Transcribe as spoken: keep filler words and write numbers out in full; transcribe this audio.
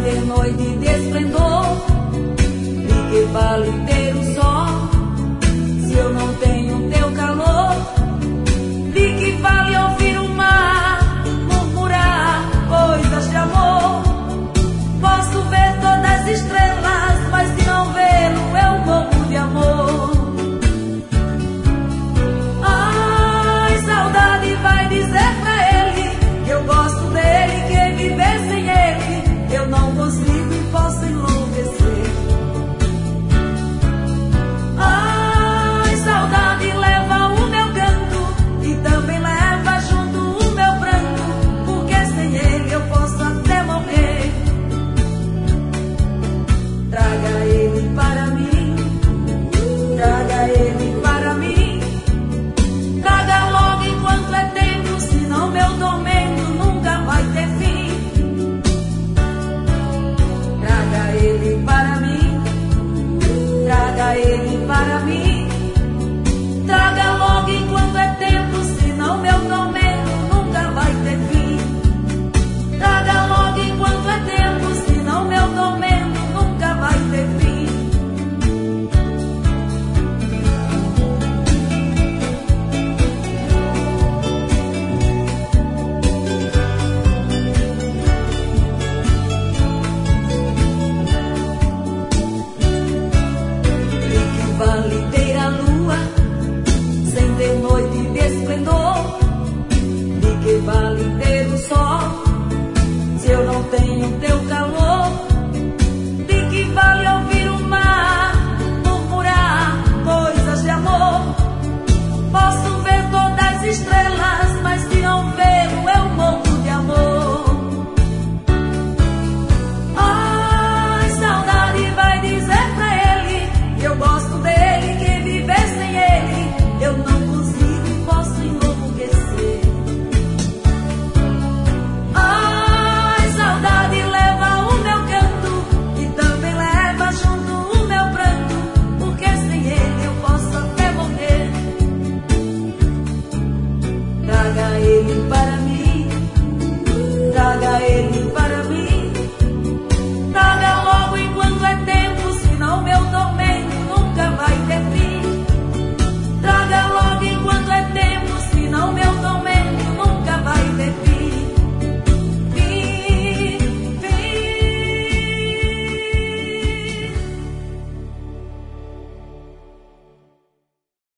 ter noite de esplendor, de que vale ter o sol, se eu não tenho teu calor? De que vale ouvir o mar murmurar coisas de amor? Posso ver todas as estrelas, mas se não vê-lo eu morro de amor. Ai, saudade vai dizer pra ele que eu gosto dele, que viver sem ele eu não consigo e posso enlouquecer. Ai, saudade leva o meu canto e também leva junto o meu pranto, porque sem ele eu posso até morrer. Traga ele para mim, traga ele para mim, traga logo enquanto é tempo, senão meu tormento nunca vai ter fim. Traga ele para mim, traga ele para mim, traga logo enquanto é tempo, senão meu tormento nunca vai ter fim. Traga logo enquanto é tempo, senão meu tormento nunca vai ter fim. Vale ter a lua sem ter noite de esplendor, de que vale ter o sol, se eu não tenho teu